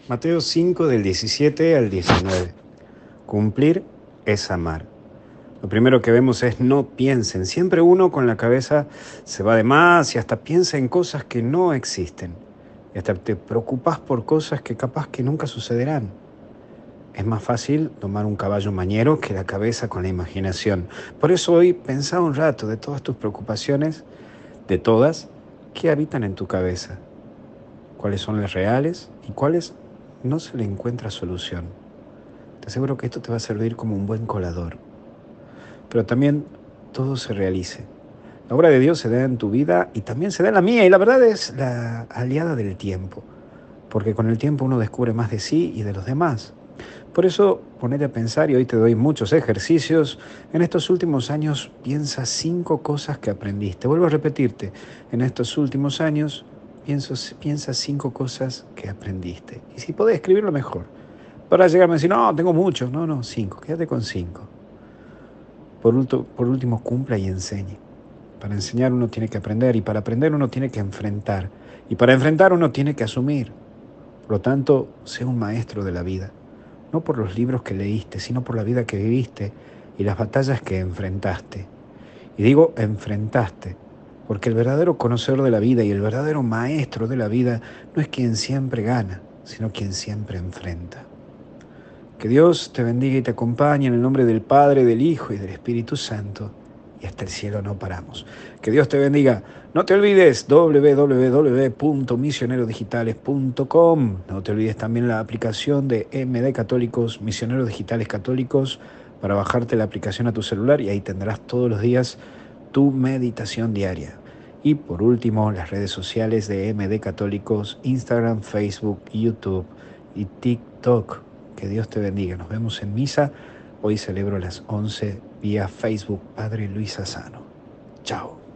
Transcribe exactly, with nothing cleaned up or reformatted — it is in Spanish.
Mateo cinco del diecisiete al diecinueve. Cumplir es amar. Lo primero que vemos es no piensen. Siempre uno con la cabeza se va de más y hasta piensa en cosas que no existen. Y hasta te preocupas por cosas que capaz que nunca sucederán. Es más fácil tomar un caballo mañero que la cabeza con la imaginación. Por eso hoy pensá un rato de todas tus preocupaciones, de todas, que habitan en tu cabeza. Cuáles son las reales y cuáles no se le encuentra solución. Te aseguro que esto te va a servir como un buen colador. Pero también todo se realice. La obra de Dios se da en tu vida y también se da en la mía. Y la verdad es la aliada del tiempo. Porque con el tiempo uno descubre más de sí y de los demás. Por eso, ponete a pensar, y hoy te doy muchos ejercicios. En estos últimos años, piensa cinco cosas que aprendiste. Vuelvo a repetirte, en estos últimos años, pienso, piensa cinco cosas que aprendiste. Y si podés escribirlo mejor. Para llegarme a decir, no, tengo muchos. No, no, cinco. Quédate con cinco. Por, ulto, por último, cumpla y enseñe. Para enseñar uno tiene que aprender y para aprender uno tiene que enfrentar. Y para enfrentar uno tiene que asumir. Por lo tanto, sé un maestro de la vida. No por los libros que leíste, sino por la vida que viviste y las batallas que enfrentaste. Y digo enfrentaste, porque el verdadero conocedor de la vida y el verdadero maestro de la vida no es quien siempre gana, sino quien siempre enfrenta. Que Dios te bendiga y te acompañe en el nombre del Padre, del Hijo y del Espíritu Santo. Y hasta el cielo no paramos. Que Dios te bendiga. No te olvides doble u doble u doble u punto misioneros digitales punto com. No te olvides también la aplicación de M D Católicos, Misioneros Digitales Católicos, para bajarte la aplicación a tu celular y ahí tendrás todos los días tu meditación diaria. Y por último, las redes sociales de M D Católicos, Instagram, Facebook, YouTube y TikTok. Que Dios te bendiga. Nos vemos en misa. Hoy celebro las once vía Facebook, Padre Luis Sassano. Chao.